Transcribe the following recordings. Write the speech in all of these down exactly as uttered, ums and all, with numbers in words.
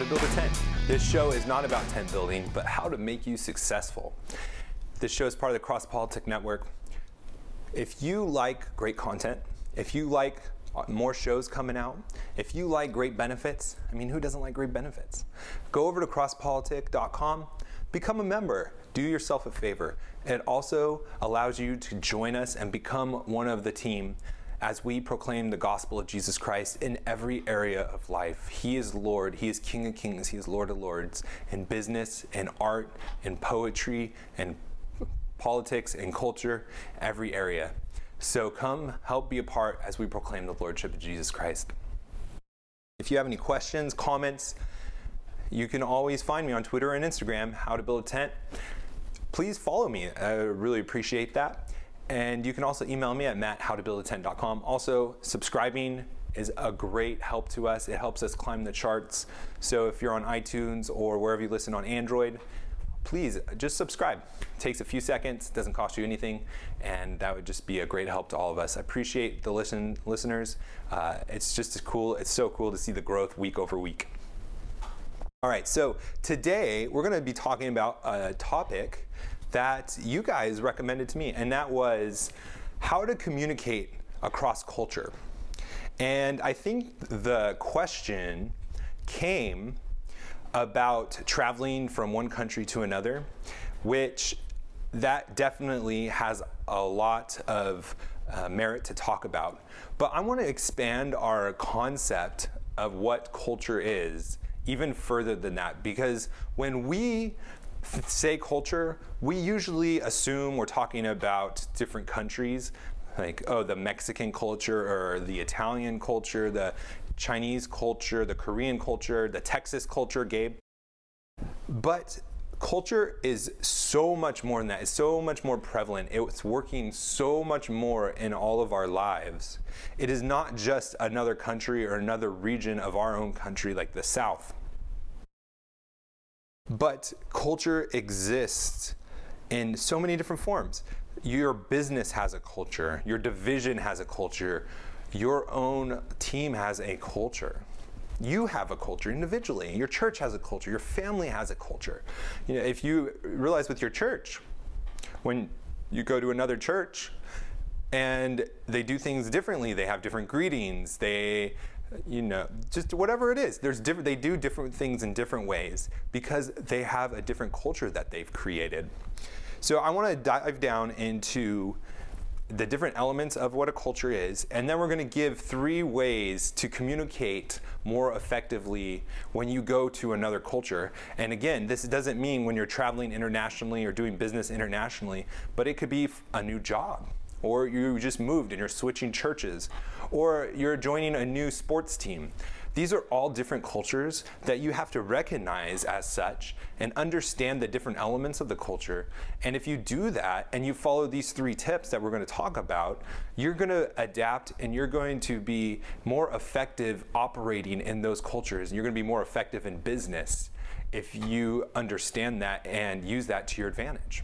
to build a tent. This show is not about tent building, but how to make you successful. This show is part of the Cross Politic Network. If you like great content, if you like more shows coming out, if you like great benefits, I mean, who doesn't like great benefits? Go over to cross politic dot com, become a member, do yourself a favor. It also allows you to join us and become one of the team as we proclaim the gospel of Jesus Christ in every area of life. He is Lord, He is King of Kings, He is Lord of Lords, in business, in art, in poetry, in politics, in culture, every area. So come help be a part as we proclaim the Lordship of Jesus Christ. If you have any questions, comments, you can always find me on Twitter and Instagram, How to Build a Tent. Please follow me. I really appreciate that. And you can also email me at matt how to build a tent dot com. Also, subscribing is a great help to us. It helps us climb the charts. So if you're on iTunes or wherever you listen on Android, please just subscribe. It takes a few seconds, doesn't cost you anything, and that would just be a great help to all of us. I appreciate the listen listeners. Uh, it's just cool. It's so cool to see the growth week over week. All right, so today we're going to be talking about a topic that you guys recommended to me, and that was how to communicate across culture. And I think the question came about traveling from one country to another, which that definitely has a lot of uh, merit to talk about. But I want to expand our concept of what culture is even further than that, because when we say culture, we usually assume we're talking about different countries, like, oh, the Mexican culture or the Italian culture, the Chinese culture, the Korean culture, the Texas culture, Gabe. But culture is so much more than that. It's so much more prevalent. It's working so much more in all of our lives. It is not just another country or another region of our own country like the South. But culture exists in so many different forms. Your business has a culture. Your division has a culture. Your own team has a culture. You have a culture individually. Your church has a culture. Your family has a culture. You know, if you realize with your church, when you go to another church and they do things differently, they have different greetings, they you know, just whatever it is, there's different, they do different things in different ways because they have a different culture that they've created. So I want to dive down into the different elements of what a culture is, and then we're going to give three ways to communicate more effectively when you go to another culture. And again, this doesn't mean when you're traveling internationally or doing business internationally, but it could be a new job, or you just moved and you're switching churches, or you're joining a new sports team. These are all different cultures that you have to recognize as such and understand the different elements of the culture. And if you do that and you follow these three tips that we're going to talk about, you're going to adapt and you're going to be more effective operating in those cultures. You're going to be more effective in business if you understand that and use that to your advantage.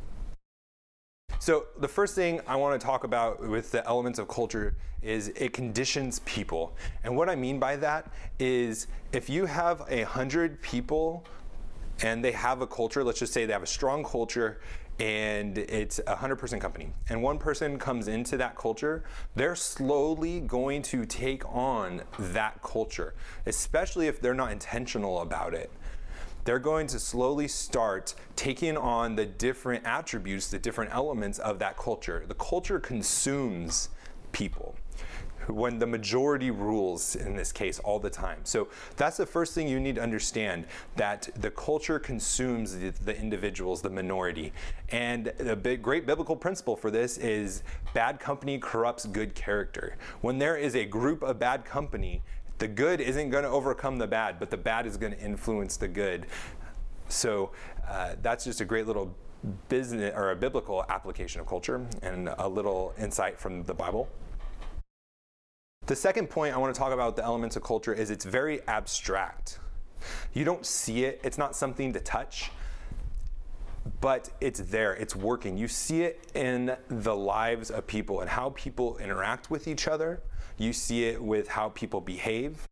So the first thing I want to talk about with the elements of culture is it conditions people. And what I mean by that is if you have a hundred people and they have a culture, let's just say they have a strong culture and it's a hundred person company, and one person comes into that culture, they're slowly going to take on that culture, especially if they're not intentional about it. They're going to slowly start taking on the different attributes, the different elements of that culture. The culture consumes people when the majority rules, in this case, all the time. So that's the first thing you need to understand, that the culture consumes the, the individuals, the minority. And the big, great biblical principle for this is bad company corrupts good character. When there is a group of bad company, the good isn't going to overcome the bad, but the bad is going to influence the good. So uh, that's just a great little business or a biblical application of culture and a little insight from the Bible. The second point I want to talk about the elements of culture is it's very abstract. You don't see it. It's not something to touch, but it's there. It's working. You see it in the lives of people and how people interact with each other. You see it with how people behave.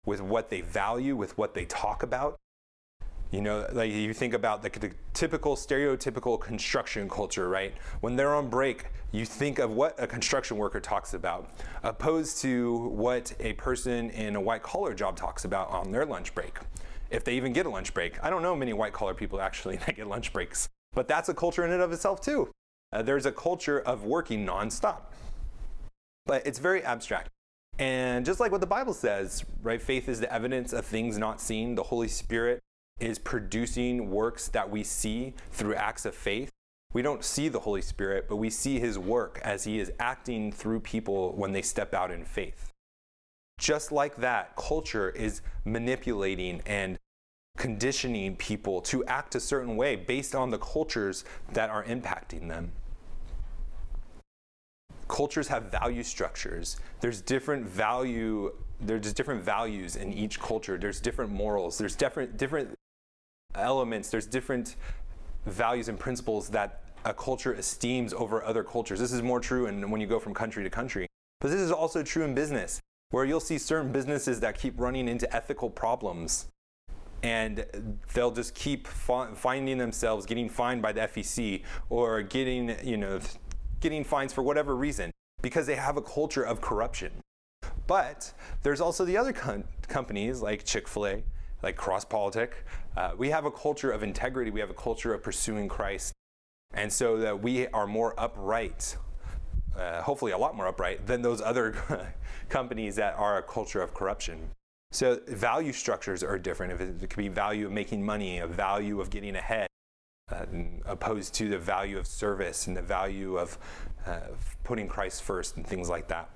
with what they value, with what they talk about. You know, like you think about the, the typical stereotypical construction culture, right? When they're on break, you think of what a construction worker talks about, opposed to what a person in a white collar job talks about on their lunch break. If they even get a lunch break. I don't know many white collar people actually that get lunch breaks, but that's a culture in and of itself too. Uh, there's a culture of working nonstop, but it's very abstract. And just like what the Bible says, right? Faith is the evidence of things not seen. The Holy Spirit is producing works that we see through acts of faith. We don't see the Holy Spirit, but we see his work as he is acting through people when they step out in faith. Just like that, culture is manipulating and conditioning people to act a certain way based on the cultures that are impacting them. Cultures have value structures. There's different value, there's different values in each culture. There's different morals. There's different different elements. There's different values and principles that a culture esteems over other cultures. This is more true in, when you go from country to country. But this is also true in business, where you'll see certain businesses that keep running into ethical problems. And they'll just keep fi- finding themselves getting fined by the F E C or getting, you know, getting fines for whatever reason, because they have a culture of corruption. But there's also the other com- companies like Chick-fil-A, like CrossPolitic. Uh, we have a culture of integrity. We have a culture of pursuing Christ. And so that we are more upright, uh, hopefully a lot more upright than those other companies that are a culture of corruption. So value structures are different. If it, it could be value of making money, a value of getting ahead, uh, opposed to the value of service and the value of uh, putting Christ first and things like that.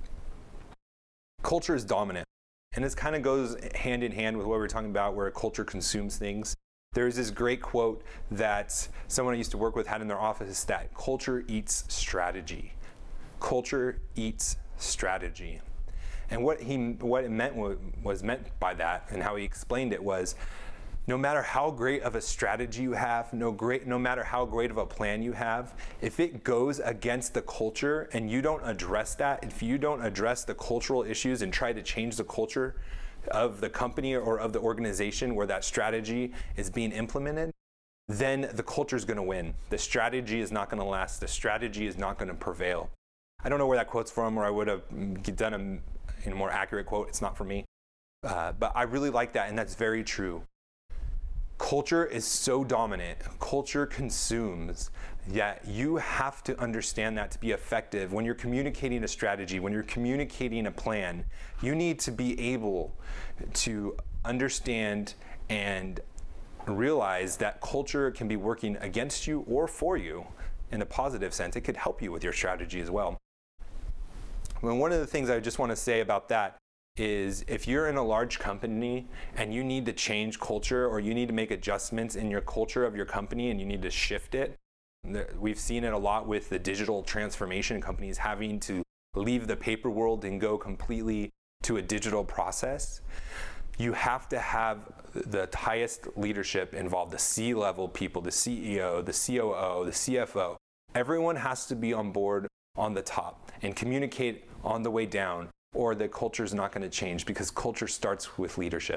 Culture is dominant. And this kind of goes hand in hand with what we were talking about, where a culture consumes things. There's this great quote that someone I used to work with had in their office, that culture eats strategy. Culture eats strategy. And what he, what it meant was meant by that, and how he explained it was, no matter how great of a strategy you have, no great, no matter how great of a plan you have, if it goes against the culture and you don't address that, if you don't address the cultural issues and try to change the culture of the company or of the organization where that strategy is being implemented, then the culture is going to win. The strategy is not going to last. The strategy is not going to prevail. I don't know where that quote's from, or I would have done a, a more accurate quote. It's not for me. Uh, but I really like that, and that's very true. Culture is so dominant. Culture consumes. Yet you have to understand that to be effective. When you're communicating a strategy, when you're communicating a plan, you need to be able to understand and realize that culture can be working against you or for you in a positive sense. It could help you with your strategy as well. Well, one of the things I just want to say about that is, if you're in a large company and you need to change culture, or you need to make adjustments in your culture of your company and you need to shift it, we've seen it a lot with the digital transformation companies having to leave the paper world and go completely to a digital process. You have to have the highest leadership involved, the C-level people, the C E O, the C O O, the C F O. Everyone has to be on board on the top and communicate on the way down, or the culture is not going to change, because culture starts with leadership.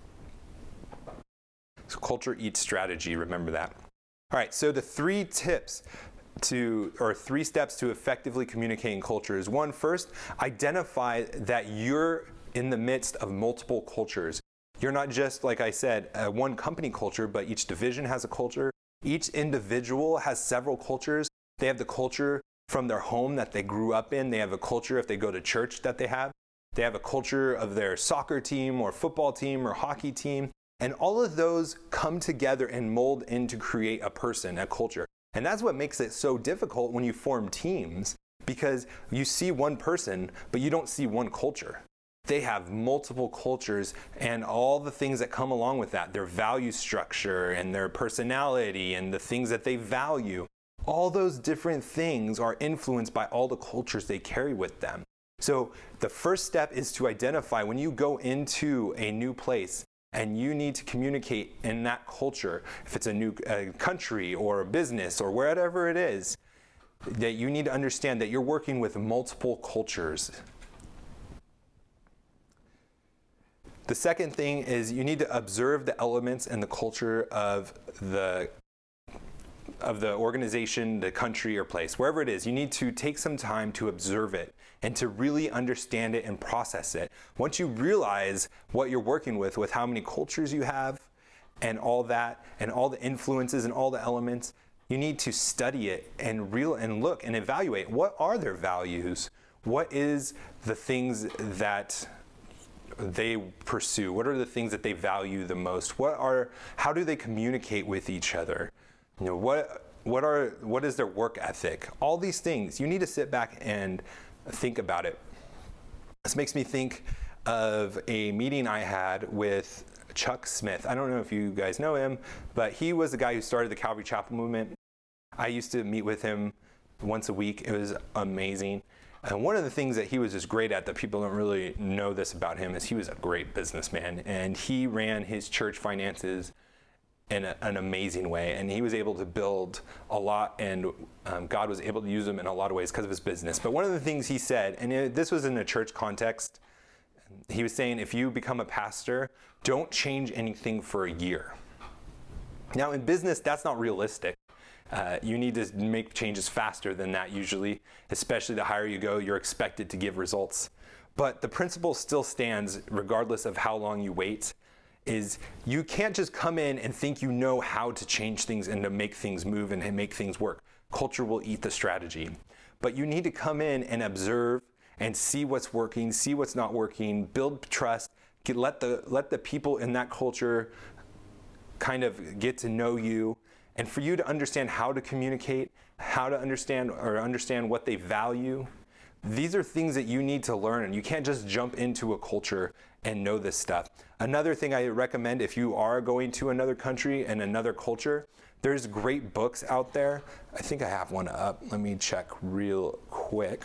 So culture eats strategy, remember that. All right, so the three tips to, or three steps to effectively communicating culture is: one, first, identify that you're in the midst of multiple cultures. You're not just, like I said, uh, one company culture, but each division has a culture. Each individual has several cultures. They have the culture from their home that they grew up in. They have a culture if they go to church that they have. They have a culture of their soccer team or football team or hockey team. And all of those come together and mold in to create a person, a culture. And that's what makes it so difficult when you form teams, because you see one person, but you don't see one culture. They have multiple cultures and all the things that come along with that, their value structure and their personality and the things that they value. All those different things are influenced by all the cultures they carry with them. So the first step is to identify, when you go into a new place and you need to communicate in that culture, if it's a new uh, country or a business or wherever it is, that you need to understand that you're working with multiple cultures. The second thing is you need to observe the elements and the culture of the of the organization, the country or place, wherever it is. You need to take some time to observe it and to really understand it and process it. Once you realize what you're working with, with how many cultures you have and all that, and all the influences and all the elements, you need to study it and real and look and evaluate what are their values, what is the things that they pursue, what are the things that they value the most, what are, how do they communicate with each other, you know, what what are what is their work ethic, all these things. You need to sit back and think about it. This makes me think of a meeting I had with Chuck Smith. I don't know if you guys know him, but he was the guy who started the Calvary Chapel movement. I used to meet with him once a week. It was amazing. And one of the things that he was just great at that people don't really know this about him is he was a great businessman, and he ran his church finances in a, an amazing way, and he was able to build a lot, and um, God was able to use him in a lot of ways because of his business. But one of the things he said, and it, this was in a church context, he was saying, if you become a pastor, don't change anything for a year. Now in business, that's not realistic. Uh, you need to make changes faster than that usually, especially the higher you go, you're expected to give results. But the principle still stands regardless of how long you wait, is you can't just come in and think you know how to change things and to make things move and make things work. Culture will eat the strategy. But you need to come in and observe and see what's working, see what's not working, build trust, get, let the let the people in that culture kind of get to know you, and for you to understand how to communicate, how to understand or understand what they value. These are things that you need to learn, and you can't just jump into a culture and know this stuff. Another thing I recommend if you are going to another country and another culture, there's great books out there. I think I have one up. Let me check real quick.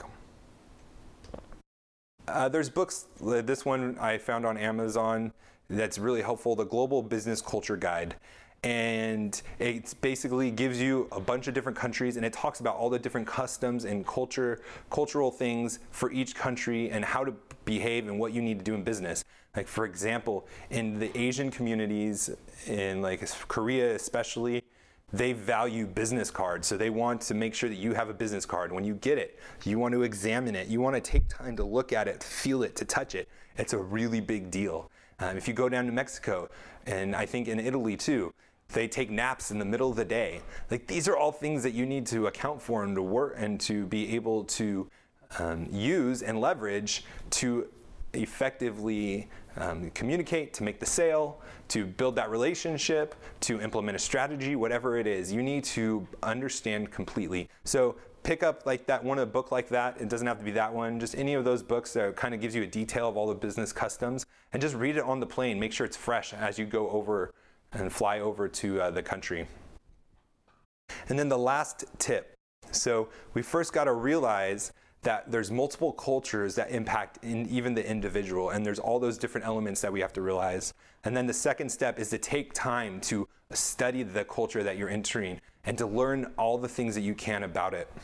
Uh, there's books, this one I found on Amazon that's really helpful, the Global Business Culture Guide. And it basically gives you a bunch of different countries, and it talks about all the different customs and culture, cultural things for each country and how to behave and what you need to do in business. Like for example, in the Asian communities, in like Korea especially, they value business cards. So they want to make sure that you have a business card. When you get it, you want to examine it. You want to take time to look at it, feel it, to touch it. It's a really big deal. Um, if you go down to Mexico, and I think in Italy too, they take naps in the middle of the day. Like these are all things that you need to account for and to work and to be able to um, use and leverage to effectively um, communicate, to make the sale, to build that relationship, to implement a strategy, whatever it is. You need to understand completely. So pick up like that one, a book like that. It doesn't have to be that one, just any of those books that kind of gives you a detail of all the business customs, and just read it on the plane. Make sure it's fresh as you go over and fly over to uh, the country. And then the last tip. So we first got to realize that there's multiple cultures that impact in even the individual, and there's all those different elements that we have to realize. And then the second step is to take time to study the culture that you're entering and to learn all the things that you can about it.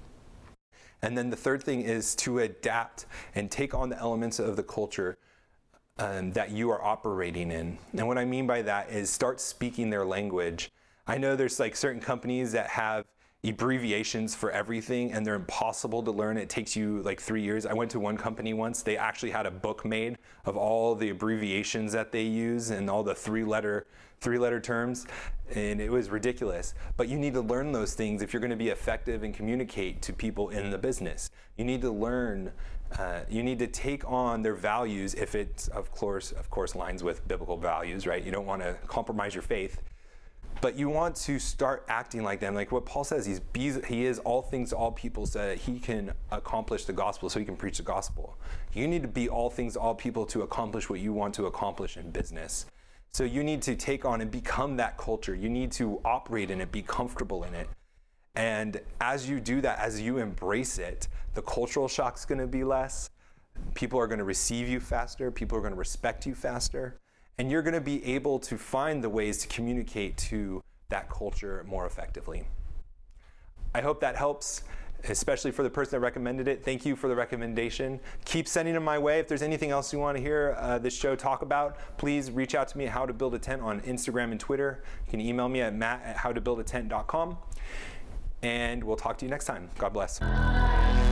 And then the third thing is to adapt and take on the elements of the culture Um, that you are operating in. And what I mean by that is start speaking their language. I know there's like certain companies that have abbreviations for everything, and they're impossible to learn. It takes you like three years. I went to one company once, they actually had a book made of all the abbreviations that they use and all the three letter three letter terms, and it was ridiculous. But you need to learn those things if you're going to be effective and communicate to people in the business. You need to learn Uh, you need to take on their values if it, of course, of course, lines with biblical values, right? You don't want to compromise your faith, but you want to start acting like them. Like what Paul says, he's he is all things to all people so that he can accomplish the gospel, so he can preach the gospel. You need to be all things to all people to accomplish what you want to accomplish in business. So you need to take on and become that culture. You need to operate in it, be comfortable in it. And as you do that, as you embrace it, the cultural shock's going to be less. People are going to receive you faster. People are going to respect you faster. And you're going to be able to find the ways to communicate to that culture more effectively. I hope that helps. especially for the person that recommended it. Thank you for the recommendation. Keep sending them my way. If there's anything else you want to hear uh, this show talk about, please reach out to me at How to Build a Tent on Instagram and Twitter. You can email me at matt at how to build a tent dot com. And we'll talk to you next time. God bless.